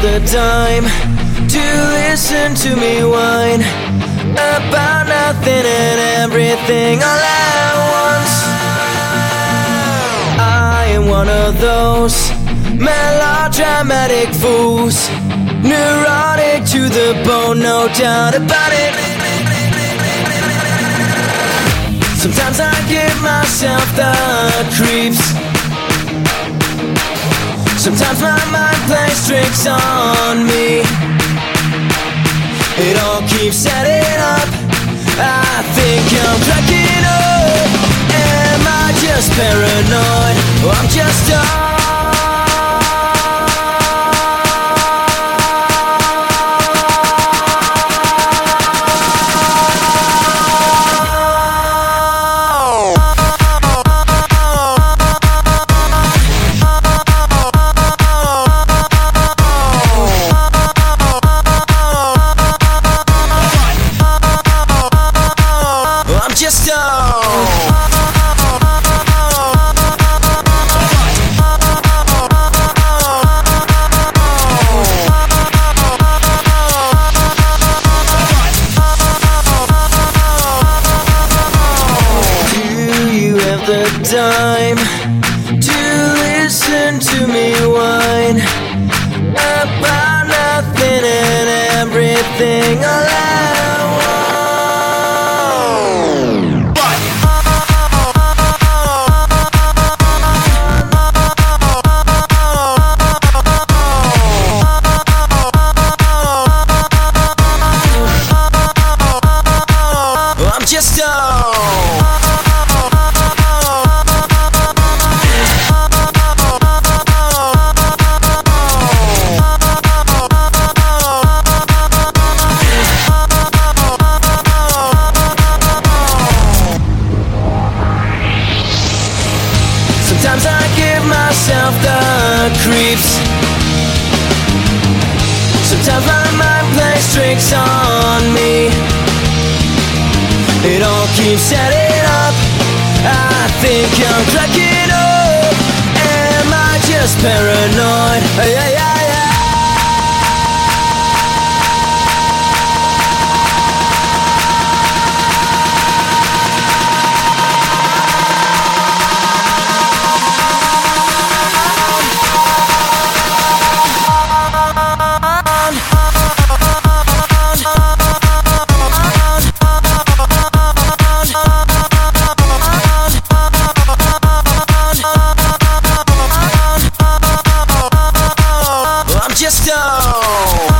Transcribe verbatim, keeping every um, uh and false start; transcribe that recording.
the time to listen to me whine about nothing and everything all at once. I am one of those melodramatic fools, neurotic to the bone, no doubt about it. Sometimes I give myself the creeps. Sometimes my mind plays tricks on me. It all keeps adding up. I think I'm cracking up. Am I just paranoid? Or I'm just dumb? Just the time to listen to me whine about nothing and everything all at once. I'm just Sometimes I give myself the creeps. Sometimes my mind plays tricks on me. It all keeps adding up. I think I'm cracking up. Am I just paranoid? Yeah, yeah, yeah. Just go.